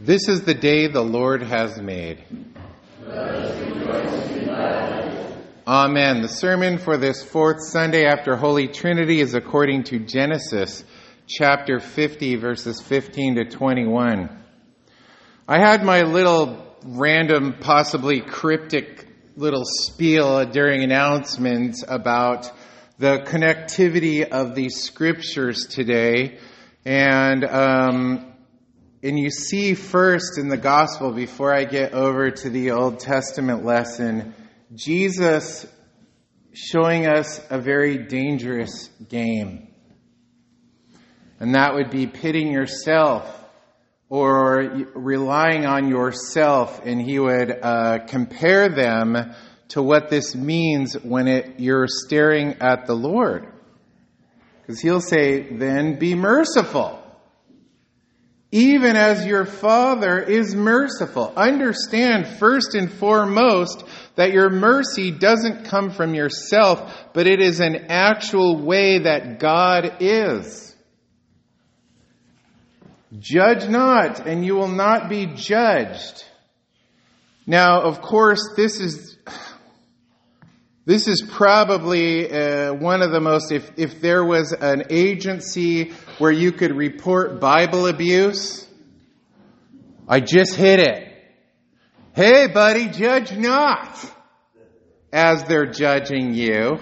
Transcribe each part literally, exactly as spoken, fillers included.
This is the day the Lord has made. Amen. The sermon for this fourth Sunday after Holy Trinity is according to Genesis chapter fifty, verses fifteen to twenty-one. I had my little random, possibly cryptic little spiel during announcements about the connectivity of these scriptures today. And, um, and you see first in the gospel, before I get over to the Old Testament lesson, Jesus showing us a very dangerous game. And that would be pitting yourself or relying on yourself. And he would uh, compare them to what this means when it, you're staring at the Lord. Because he'll say, then be merciful, even as your Father is merciful. Understand first and foremost that your mercy doesn't come from yourself, but it is an actual way that God is. Judge not, and you will not be judged. Now, of course, this is this is probably uh, one of the most, if, if there was an agency where you could report Bible abuse, I just hit it. Hey, buddy, judge not, as they're judging you.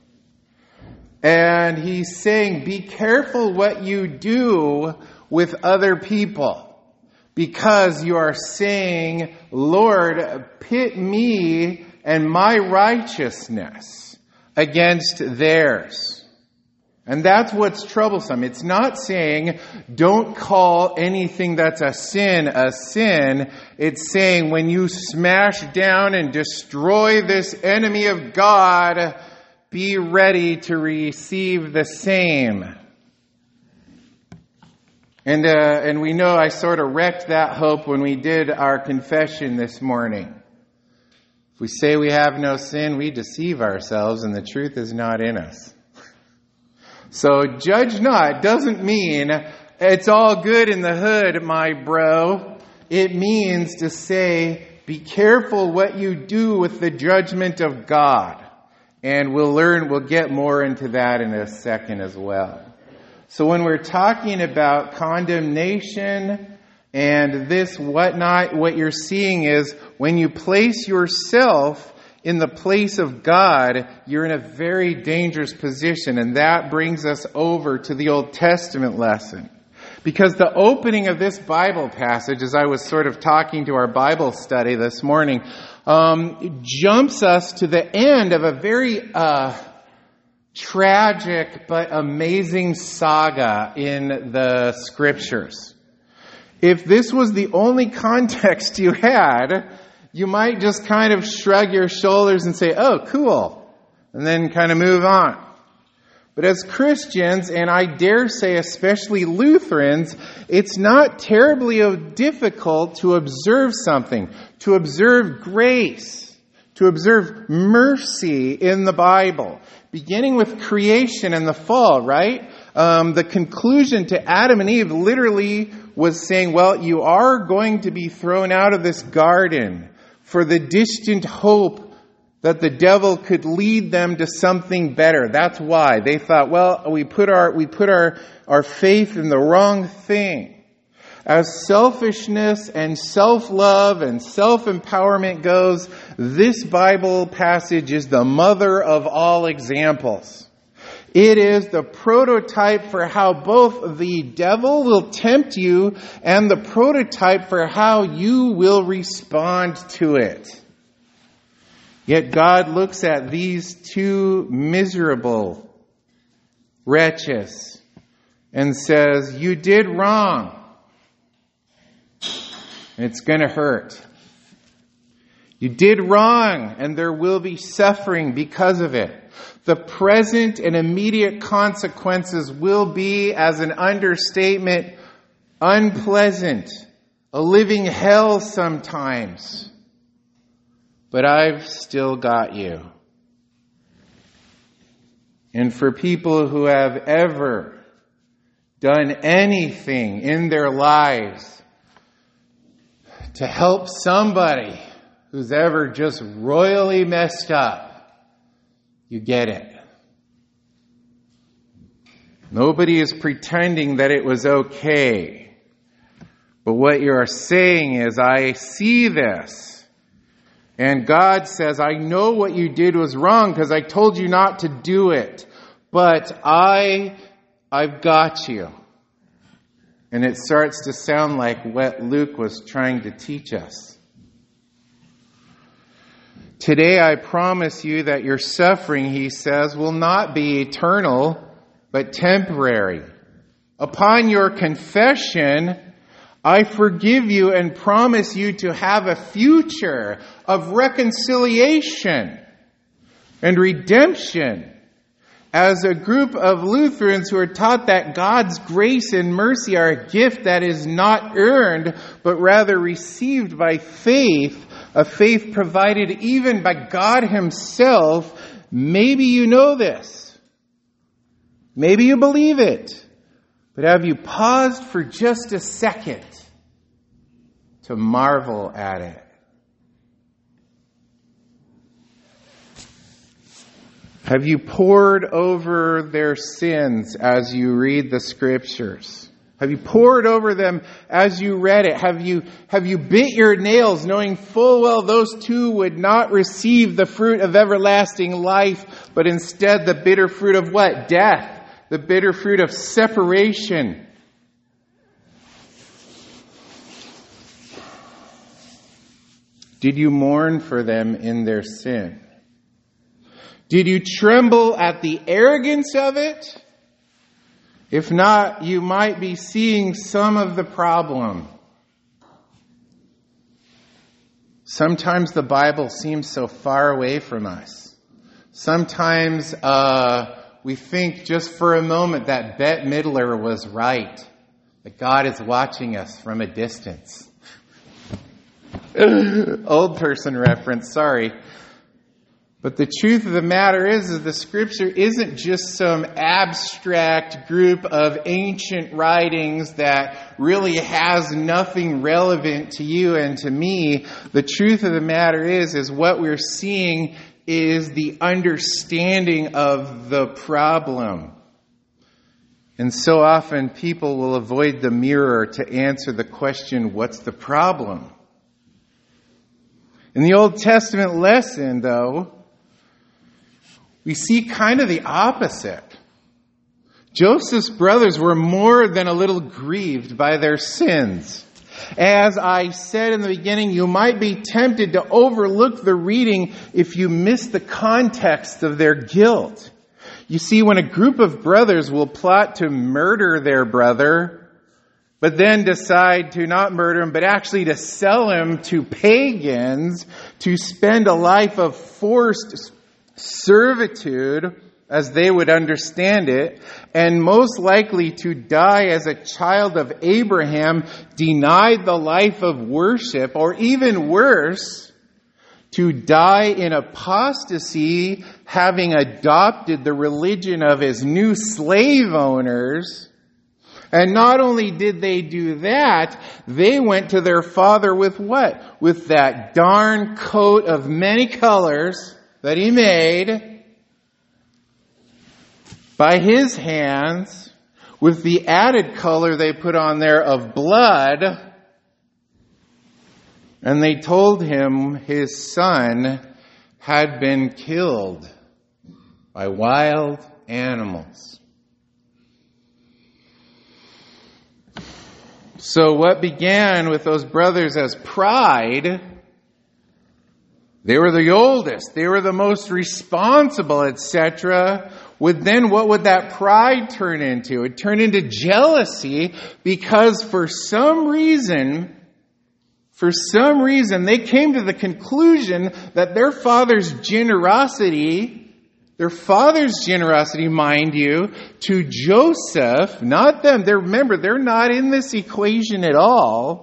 And he's saying, be careful what you do with other people, because you are saying, Lord, pit me and my righteousness against theirs. And that's what's troublesome. It's not saying don't call anything that's a sin a sin. It's saying when you smash down and destroy this enemy of God, be ready to receive the same. And uh, and we know I sort of wrecked that hope when we did our confession this morning. If we say we have no sin, we deceive ourselves and the truth is not in us. So judge not doesn't mean it's all good in the hood, my bro. It means to say, be careful what you do with the judgment of God. And we'll learn, we'll get more into that in a second as well. So when we're talking about condemnation and this whatnot, what you're seeing is when you place yourself in the place of God, you're in a very dangerous position. And that brings us over to the Old Testament lesson. Because the opening of this Bible passage, as I was sort of talking to our Bible study this morning, um, jumps us to the end of a very uh, tragic but amazing saga in the Scriptures. If this was the only context you had, you might just kind of shrug your shoulders and say, oh, cool, and then kind of move on. But as Christians, and I dare say especially Lutherans, it's not terribly difficult to observe something, to observe grace, to observe mercy in the Bible, beginning with creation and the fall, right? Um, the conclusion to Adam and Eve literally was saying, well, you are going to be thrown out of this garden for the distant hope that the devil could lead them to something better. That's why they thought, well, we put our we put our, our faith in the wrong thing. As selfishness and self-love and self-empowerment goes, this Bible passage is the mother of all examples. It is the prototype for how both the devil will tempt you and the prototype for how you will respond to it. Yet God looks at these two miserable wretches and says, you did wrong. It's going to hurt. You did wrong, and there will be suffering because of it. The present and immediate consequences will be, as an understatement, unpleasant, a living hell sometimes. But I've still got you. And for people who have ever done anything in their lives to help somebody who's ever just royally messed up, you get it. Nobody is pretending that it was okay. But what you are saying is, I see this. And God says, I know what you did was wrong because I told you not to do it. But I, I've got you. And it starts to sound like what Luke was trying to teach us. Today I promise you that your suffering, he says, will not be eternal, but temporary. Upon your confession, I forgive you and promise you to have a future of reconciliation and redemption. As a group of Lutherans who are taught that God's grace and mercy are a gift that is not earned, but rather received by faith, a faith provided even by God himself, maybe you know this. Maybe you believe it. But have you paused for just a second to marvel at it? Have you pored over their sins as you read the scriptures? Have you pored over them as you read it? Have you, have you bit your nails knowing full well those two would not receive the fruit of everlasting life, but instead the bitter fruit of what? Death. The bitter fruit of separation. Did you mourn for them in their sin? Did you tremble at the arrogance of it? If not, you might be seeing some of the problem. Sometimes the Bible seems so far away from us. Sometimes uh, we think just for a moment that Bette Midler was right. That God is watching us from a distance. Old person reference, sorry. But the truth of the matter is that the scripture isn't just some abstract group of ancient writings that really has nothing relevant to you and to me. The truth of the matter is, is what we're seeing is the understanding of the problem. And so often people will avoid the mirror to answer the question, what's the problem? In the Old Testament lesson, though, we see kind of the opposite. Joseph's brothers were more than a little grieved by their sins. As I said in the beginning, you might be tempted to overlook the reading if you miss the context of their guilt. You see, when a group of brothers will plot to murder their brother, but then decide to not murder him, but actually to sell him to pagans, to spend a life of forced servitude, as they would understand it, and most likely to die as a child of Abraham, denied the life of worship, or even worse, to die in apostasy, having adopted the religion of his new slave owners. And not only did they do that, they went to their father with what? With that darn coat of many colors that he made by his hands, with the added color they put on there of blood. And they told him his son had been killed by wild animals. So what began with those brothers as pride, they were the oldest, they were the most responsible, et cetera, would then, what would that pride turn into? It would turn into jealousy, because for some reason, for some reason, they came to the conclusion that their father's generosity, their father's generosity, mind you, to Joseph, not them, they're, remember, they're not in this equation at all,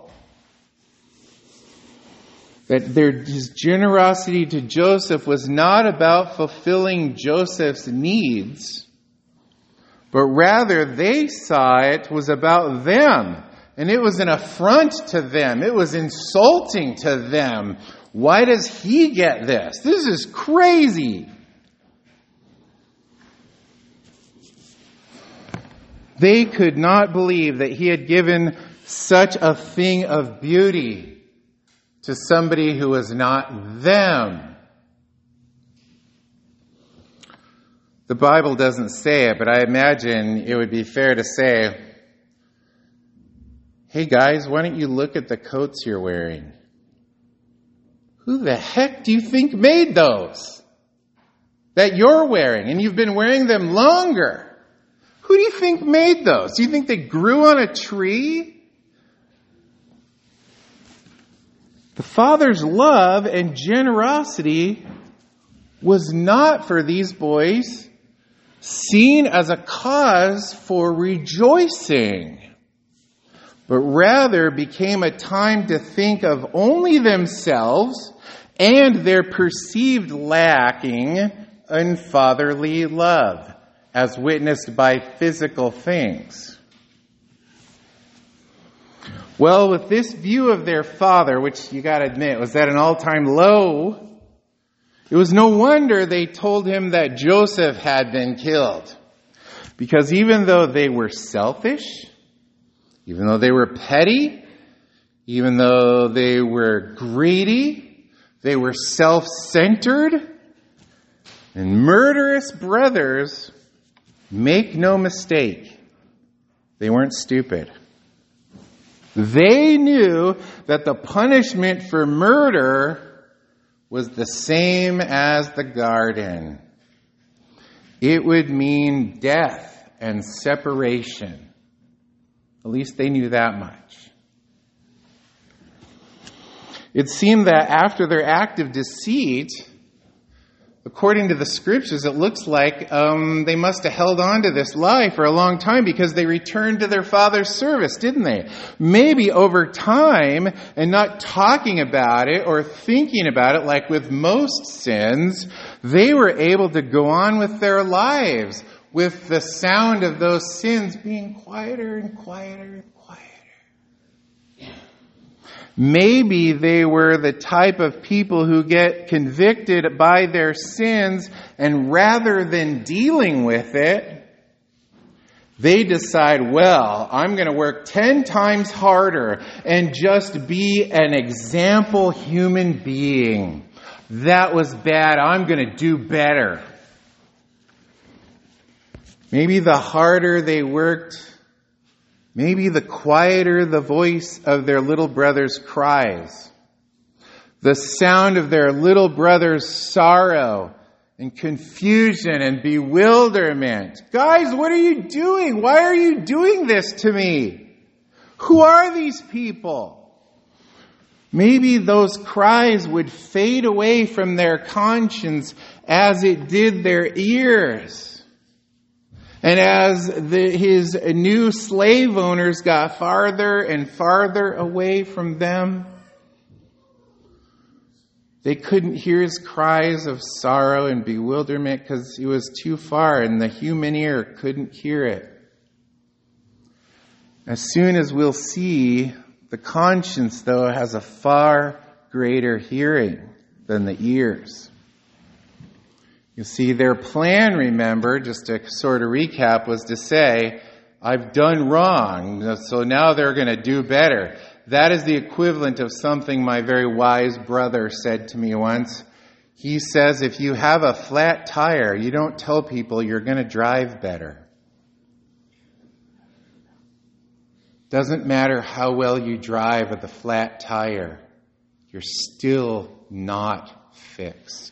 that their, his generosity to Joseph was not about fulfilling Joseph's needs, but rather they saw it was about them And it was an affront to them. It was insulting to them. Why does he get this? This is crazy. They could not believe that he had given such a thing of beauty to somebody who was not them. The Bible doesn't say it, but I imagine it would be fair to say, hey guys, why don't you look at the coats you're wearing? Who the heck do you think made those that you're wearing? And you've been wearing them longer. Who do you think made those? Do you think they grew on a tree? The Father's love and generosity was not for these boys seen as a cause for rejoicing, but rather became a time to think of only themselves and their perceived lacking in fatherly love, as witnessed by physical things. Well, with this view of their father, which you got to admit was at an all-time low, it was no wonder they told him that Joseph had been killed. Because even though they were selfish, even though they were petty, even though they were greedy, they were self-centered, and murderous brothers, make no mistake, they weren't stupid. They knew that the punishment for murder was the same as the garden. It would mean death and separation. At least they knew that much. It seemed that after their act of deceit, according to the scriptures, it looks like um, they must have held on to this lie for a long time because they returned to their father's service, didn't they? Maybe over time, and not talking about it or thinking about it like with most sins, they were able to go on with their lives with the sound of those sins being quieter and quieter and quieter. Maybe they were the type of people who get convicted by their sins, and rather than dealing with it, they decide, well, I'm going to work ten times harder and just be an example human being. That was bad. I'm going to do better. Maybe the harder they worked, maybe the quieter the voice of their little brother's cries, the sound of their little brother's sorrow and confusion and bewilderment. Guys, what are you doing? Why are you doing this to me? Who are these people? Maybe those cries would fade away from their conscience as it did their ears. And as the, his new slave owners got farther and farther away from them, they couldn't hear his cries of sorrow and bewilderment because he was too far and the human ear couldn't hear it. As soon as we'll see, the conscience, though, has a far greater hearing than the ears. You see, their plan, remember, just to sort of recap, was to say, I've done wrong, so now they're going to do better. That is the equivalent of something my very wise brother said to me once. He says, if you have a flat tire, you don't tell people you're going to drive better. Doesn't matter how well you drive with a flat tire, you're still not fixed.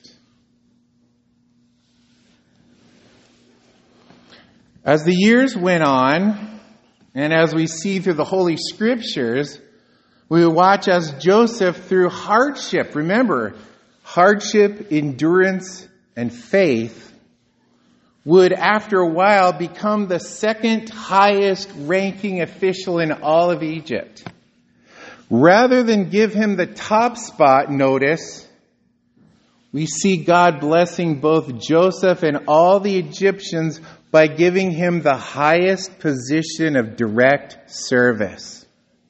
As the years went on, and as we see through the Holy Scriptures, we watch as Joseph, through hardship, remember, hardship, endurance, and faith, would after a while become the second highest ranking official in all of Egypt. Rather than give him the top spot, notice, we see God blessing both Joseph and all the Egyptians by giving him the highest position of direct service.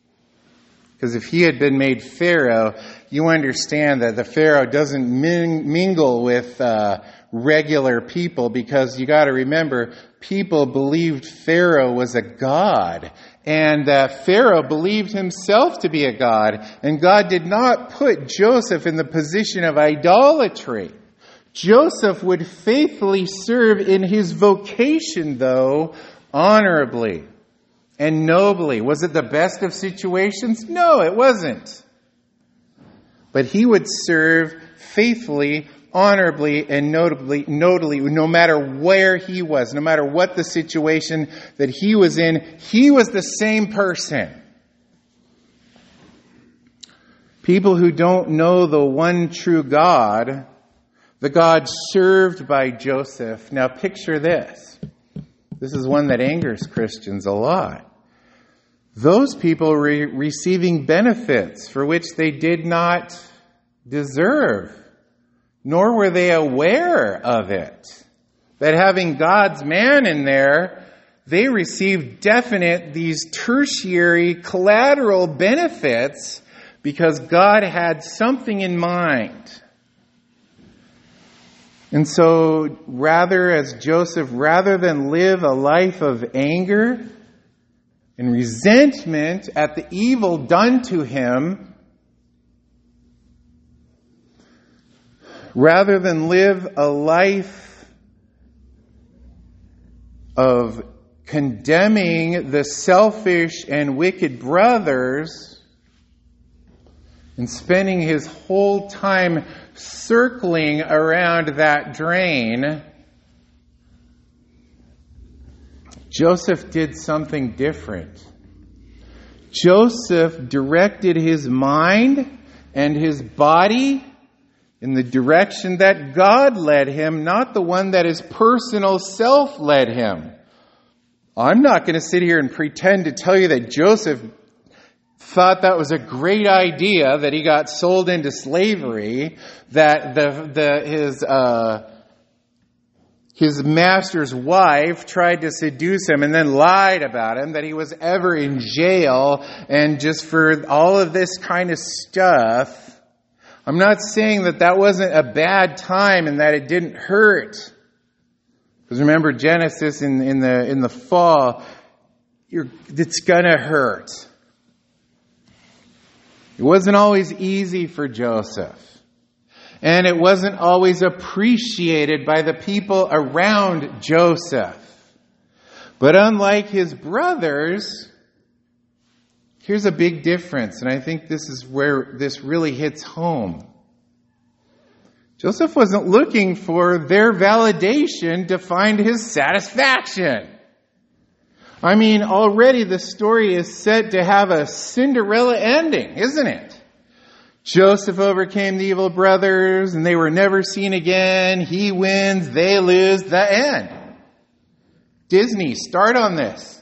Because if he had been made Pharaoh, you understand that the Pharaoh doesn't ming- mingle with uh, regular people, because you got to remember, people believed Pharaoh was a god, and that Pharaoh believed himself to be a god, and God did not put Joseph in the position of idolatry. Joseph would faithfully serve in his vocation, though, honorably and nobly. Was it the best of situations? No, it wasn't. But he would serve faithfully, honorably, and notably, notably, no matter where he was, no matter what the situation that he was in, he was the same person. People who don't know the one true God, the God served by Joseph. Now picture this. This is one that angers Christians a lot. Those people were receiving benefits for which they did not deserve, nor were they aware of it. That having God's man in there, they received definite, these tertiary collateral benefits because God had something in mind. And so, rather, as Joseph, rather than live a life of anger and resentment at the evil done to him, rather than live a life of condemning the selfish and wicked brothers and spending his whole time circling around that drain, Joseph did something different. Joseph directed his mind and his body in the direction that God led him, not the one that his personal self led him. I'm not going to sit here and pretend to tell you that Joseph thought that was a great idea, that he got sold into slavery, that the the his uh, his master's wife tried to seduce him and then lied about him, that he was ever in jail, and just for all of this kind of stuff. I'm not saying that that wasn't a bad time and that it didn't hurt. Because remember Genesis in, in the in the fall, you're, it's gonna hurt. It wasn't always easy for Joseph. And it wasn't always appreciated by the people around Joseph. But unlike his brothers, here's a big difference. And I think this is where this really hits home. Joseph wasn't looking for their validation to find his satisfaction. I mean, already the story is set to have a Cinderella ending, isn't it? Joseph overcame the evil brothers and they were never seen again. He wins, they lose, the end. Disney, start on this.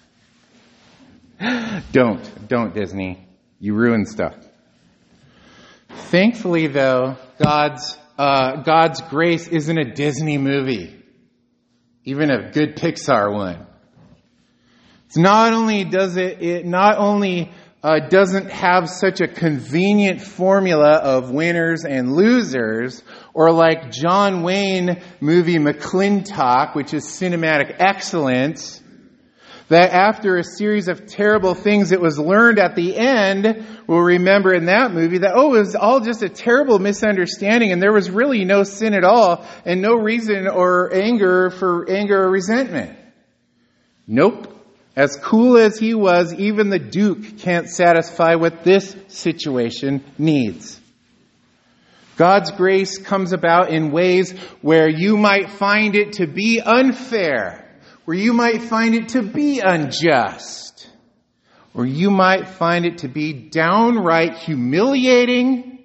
Don't, don't Disney. You ruin stuff. Thankfully though, God's, uh, God's grace isn't a Disney movie. Even a good Pixar one. It's not only does it, it not only uh, doesn't have such a convenient formula of winners and losers, or like John Wayne movie McClintock, which is cinematic excellence, that after a series of terrible things it was learned at the end, we'll remember in that movie that, oh, it was all just a terrible misunderstanding and there was really no sin at all and no reason or anger for anger or resentment. Nope. As cool as he was, even the Duke can't satisfy what this situation needs. God's grace comes about in ways where you might find it to be unfair, where you might find it to be unjust, or you might find it to be downright humiliating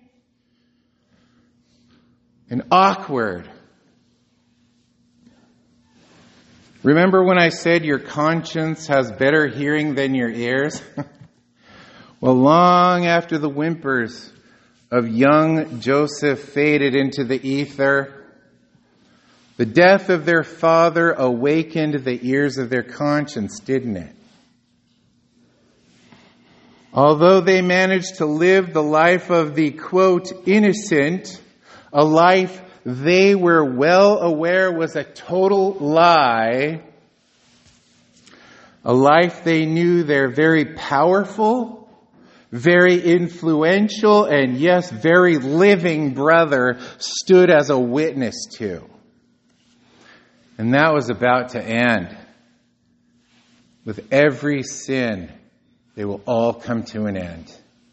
and awkward. Remember when I said your conscience has better hearing than your ears? Well, long after the whimpers of young Joseph faded into the ether, the death of their father awakened the ears of their conscience, didn't it? Although they managed to live the life of the, quote, innocent, a life they were well aware was a total lie, a life they knew their very powerful, very influential, and yes, very living brother stood as a witness to. And that was about to end. With every sin, they will all come to an end.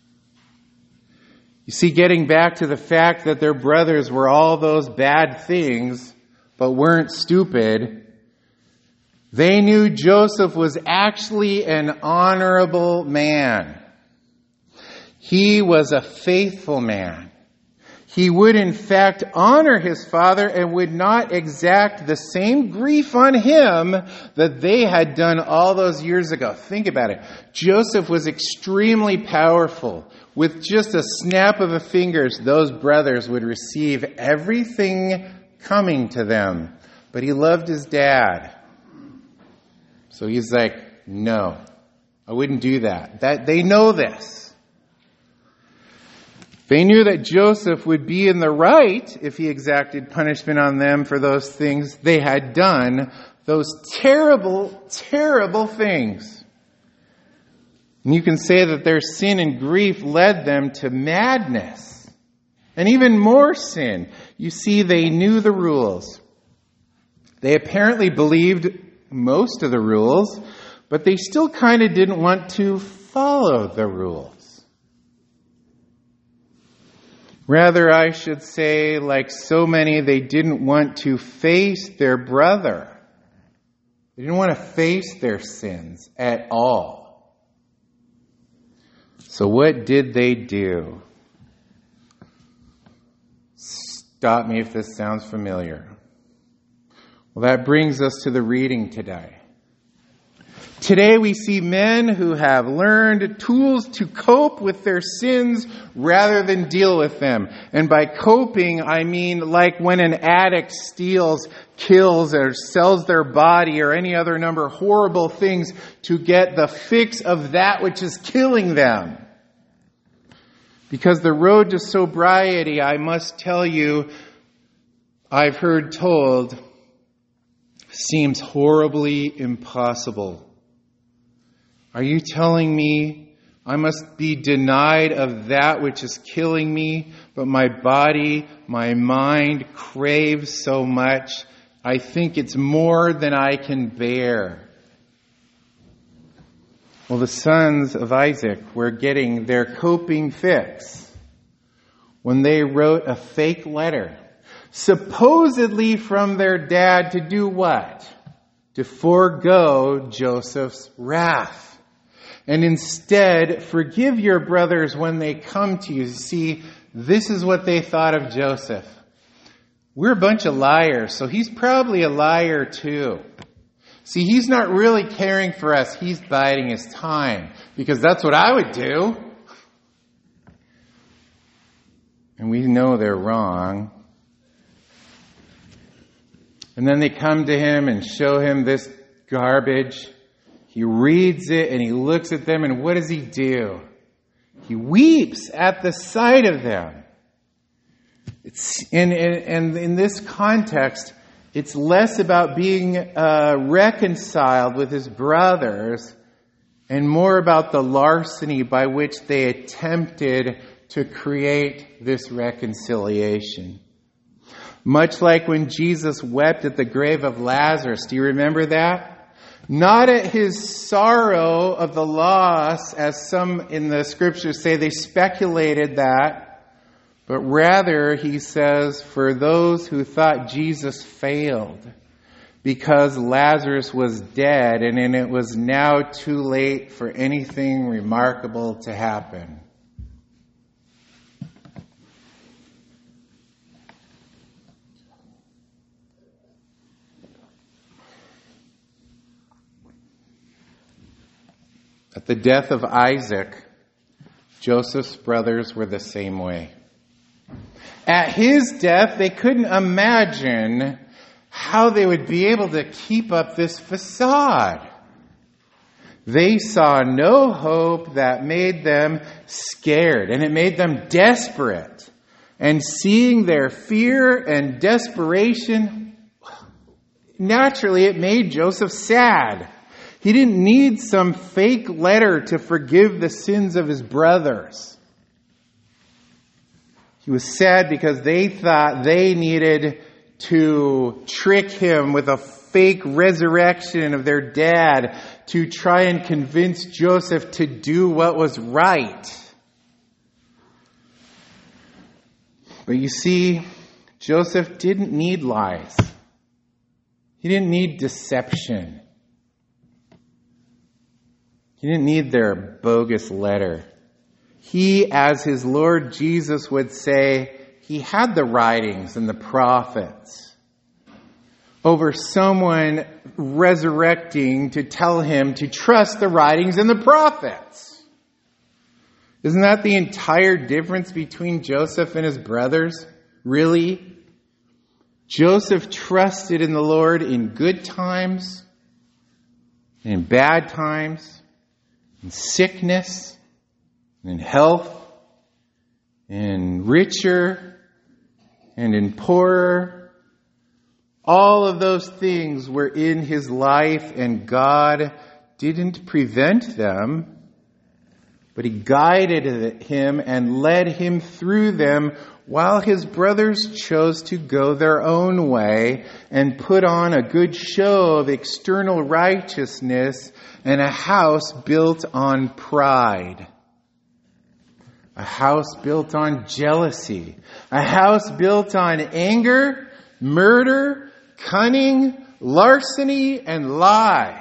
You see, getting back to the fact that their brothers were all those bad things, but weren't stupid, they knew Joseph was actually an honorable man. He was a faithful man. He would in fact honor his father and would not exact the same grief on him that they had done all those years ago. Think about it. Joseph was extremely powerful. With just a snap of the fingers, those brothers would receive everything coming to them. But he loved his dad. So he's like, no, I wouldn't do that. That they know this. They knew that Joseph would be in the right if he exacted punishment on them for those things they had done, those terrible, terrible things. And you can say that their sin and grief led them to madness and even more sin. You see, they knew the rules. They apparently believed most of the rules, but they still kind of didn't want to follow the rules. Rather, I should say, like so many, they didn't want to face their brother. They didn't want to face their sins at all. So what did they do? Stop me if this sounds familiar. Well, that brings us to the reading today. Today we see men who have learned tools to cope with their sins rather than deal with them. And by coping, I mean like when an addict steals, kills, or sells their body or any other number of horrible things to get the fix of that which is killing them. Because the road to sobriety, I must tell you, I've heard told, seems horribly impossible. Are you telling me I must be denied of that which is killing me, but my body, my mind craves so much, I think it's more than I can bear? Well, the sons of Isaac were getting their coping fix when they wrote a fake letter, supposedly from their dad, to do what? To forego Joseph's wrath. And instead, forgive your brothers when they come to you. See, this is what they thought of Joseph. We're a bunch of liars, so he's probably a liar too. See, he's not really caring for us. He's biding his time, because that's what I would do. And we know they're wrong. And then they come to him and show him this garbage. He reads it and he looks at them, and what does he do? He weeps at the sight of them. It's, and, and in this context, it's less about being uh, reconciled with his brothers and more about the larceny by which they attempted to create this reconciliation. Much like when Jesus wept at the grave of Lazarus. Do you remember that? Not at his sorrow of the loss, as some in the scriptures say, they speculated that, but rather, he says, for those who thought Jesus failed because Lazarus was dead and it was now too late for anything remarkable to happen. At the death of Isaac, Joseph's brothers were the same way. At his death, they couldn't imagine how they would be able to keep up this facade. They saw no hope. That made them scared, and it made them desperate. And seeing their fear and desperation, naturally it made Joseph sad. He didn't need some fake letter to forgive the sins of his brothers. He was sad because they thought they needed to trick him with a fake resurrection of their dad to try and convince Joseph to do what was right. But you see, Joseph didn't need lies. He didn't need deception. He didn't need their bogus letter. He, as his Lord Jesus would say, he had the writings and the prophets over someone resurrecting to tell him to trust the writings and the prophets. Isn't that the entire difference between Joseph and his brothers? Really? Joseph trusted in the Lord in good times, in bad times, in sickness, in health, in richer, and in poorer. All of those things were in his life, and God didn't prevent them, but he guided him and led him through them while his brothers chose to go their own way and put on a good show of external righteousness and a house built on pride. A house built on jealousy. A house built on anger, murder, cunning, larceny, and lies.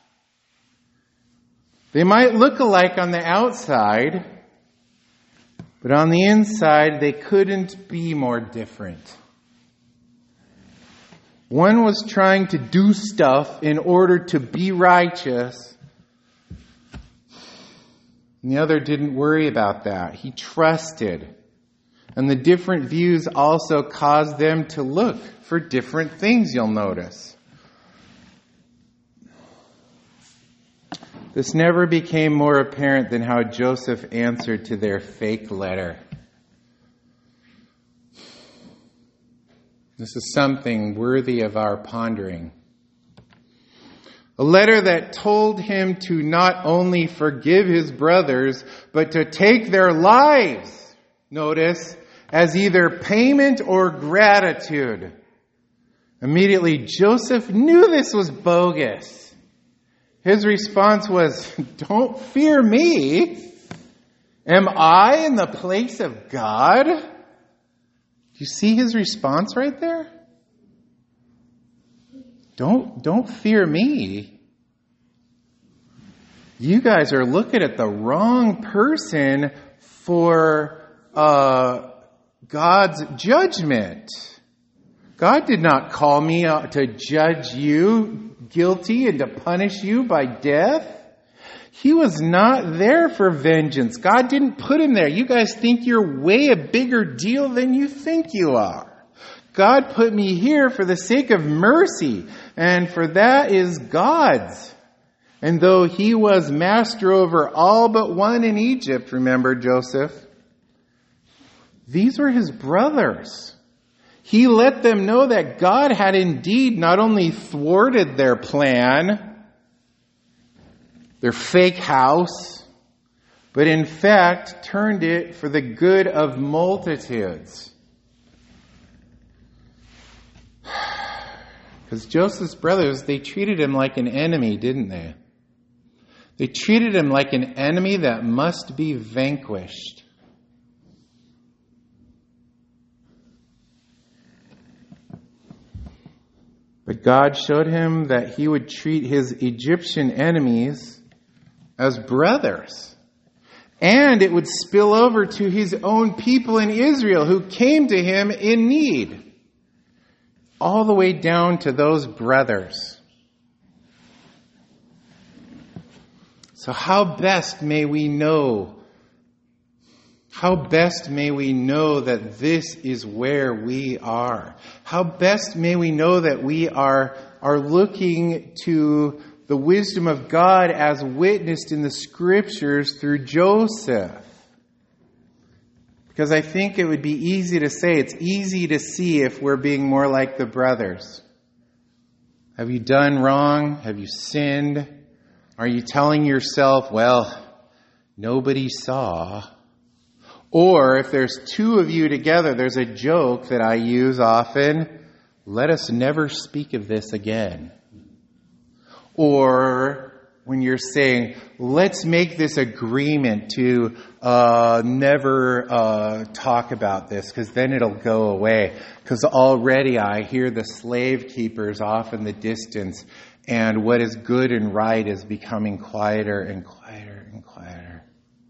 They might look alike on the outside, but on the inside they couldn't be more different. One was trying to do stuff in order to be righteous, and the other didn't worry about that. He trusted. And the different views also caused them to look for different things, you'll notice. This never became more apparent than how Joseph answered to their fake letter. This is something worthy of our pondering. A letter that told him to not only forgive his brothers, but to take their lives, notice, as either payment or gratitude. Immediately, Joseph knew this was bogus. His response was, "Don't fear me. Am I in the place of God?" Do you see his response right there? Don't, don't fear me. You guys are looking at the wrong person for uh, God's judgment. God did not call me to judge you guilty and to punish you by death. He was not there for vengeance. God didn't put him there. You guys think you're way a bigger deal than you think you are. God put me here for the sake of mercy, and for that is God's. And though he was master over all but one in Egypt, remember Joseph, these were his brothers. He let them know that God had indeed not only thwarted their plan, their fake house, but in fact turned it for the good of multitudes. Because Joseph's brothers, they treated him like an enemy, didn't they? They treated him like an enemy that must be vanquished. But God showed him that he would treat his Egyptian enemies as brothers. And it would spill over to his own people in Israel who came to him in need. All the way down to those brothers. So how best may we know, how best may we know that this is where we are? How best may we know that we are, are looking to the wisdom of God as witnessed in the Scriptures through Joseph. Because I think it would be easy to say, it's easy to see if we're being more like the brothers. Have you done wrong? Have you sinned? Are you telling yourself, well, nobody saw? Or if there's two of you together, there's a joke that I use often, let us never speak of this again. Or when you're saying, let's make this agreement to uh, never uh, talk about this, because then it'll go away. Because already I hear the slave keepers off in the distance, and what is good and right is becoming quieter and quieter and quieter.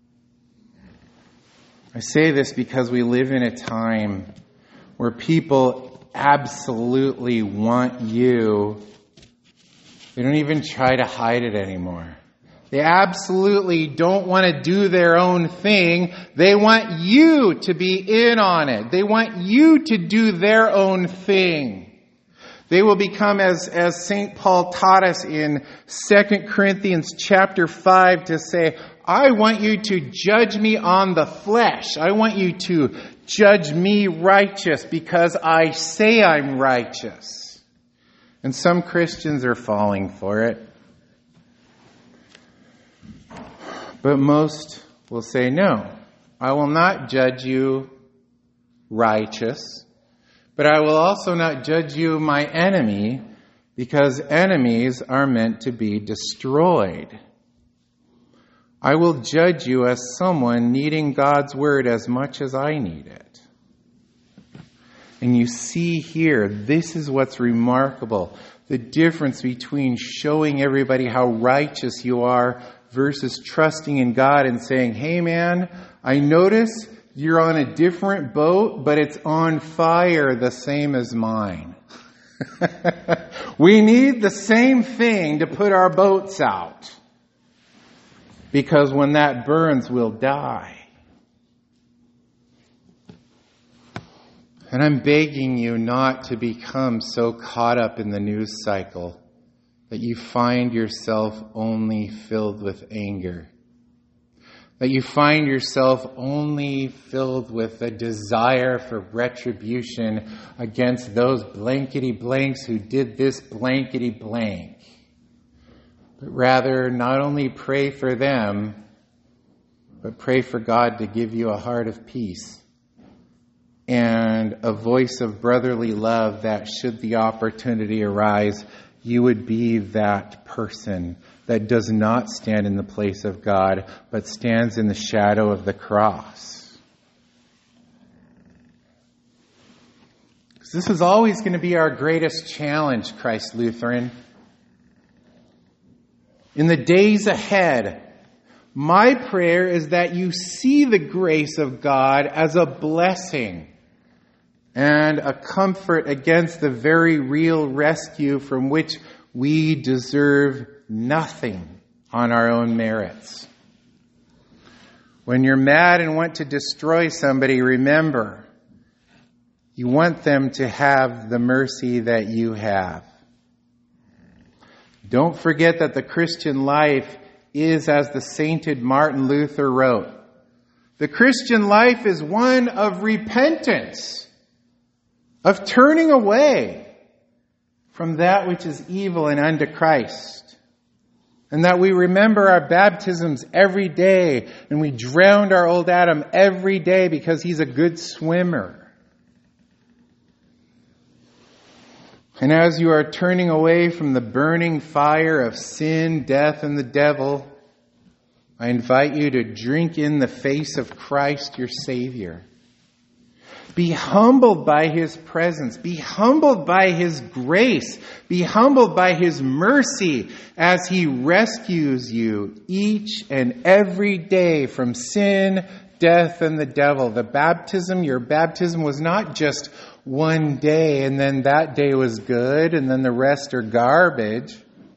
I say this because we live in a time where people absolutely want you. They don't even try to hide it anymore. They absolutely don't want to do their own thing. They want you to be in on it. They want you to do their own thing. They will become, as, as Saint Paul taught us in Second Corinthians chapter five, to say, I want you to judge me on the flesh. I want you to judge me righteous because I say I'm righteous. And some Christians are falling for it. But most will say, no, I will not judge you righteous, but I will also not judge you my enemy, because enemies are meant to be destroyed. I will judge you as someone needing God's word as much as I need it. And you see here, this is what's remarkable. The difference between showing everybody how righteous you are versus trusting in God and saying, hey man, I notice you're on a different boat, but it's on fire the same as mine. We need the same thing to put our boats out. Because when that burns, we'll die. And I'm begging you not to become so caught up in the news cycle that you find yourself only filled with anger. That you find yourself only filled with a desire for retribution against those blankety blanks who did this blankety blank. But rather, not only pray for them, but pray for God to give you a heart of peace and a voice of brotherly love that, should the opportunity arise, you would be that person that does not stand in the place of God, but stands in the shadow of the cross. Because this is always going to be our greatest challenge, Christ Lutheran. In the days ahead, my prayer is that you see the grace of God as a blessing and a comfort against the very real rescue from which we deserve nothing on our own merits. When you're mad and want to destroy somebody, remember, you want them to have the mercy that you have. Don't forget that the Christian life is, as the sainted Martin Luther wrote, the Christian life is one of repentance, of turning away from that which is evil and unto Christ. And that we remember our baptisms every day, and we drowned our old Adam every day because he's a good swimmer. And as you are turning away from the burning fire of sin, death, and the devil, I invite you to drink in the face of Christ, your Savior. Be humbled by His presence. Be humbled by His grace. Be humbled by His mercy as He rescues you each and every day from sin, death, and the devil. The baptism, your baptism was not just one day and then that day was good and then the rest are garbage.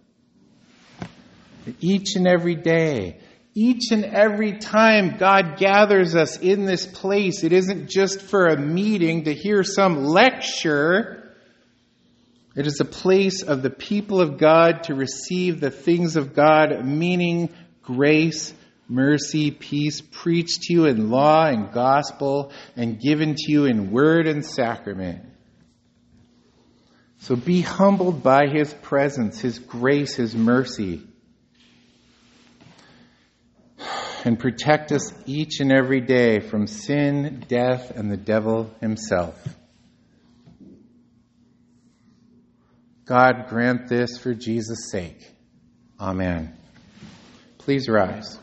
Each and every day, each and every time God gathers us in this place, it isn't just for a meeting to hear some lecture. It is a place of the people of God to receive the things of God, meaning grace, mercy, peace, preached to you in law and gospel, and given to you in word and sacrament. So be humbled by his presence, his grace, his mercy. And protect us each and every day from sin, death, and the devil himself. God grant this for Jesus' sake. Amen. Please rise.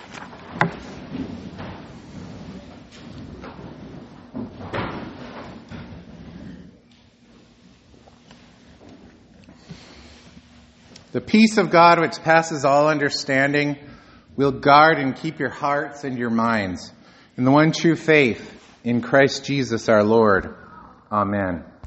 The peace of God which passes all understanding will guard and keep your hearts and your minds in the one true faith in Christ Jesus our Lord. Amen.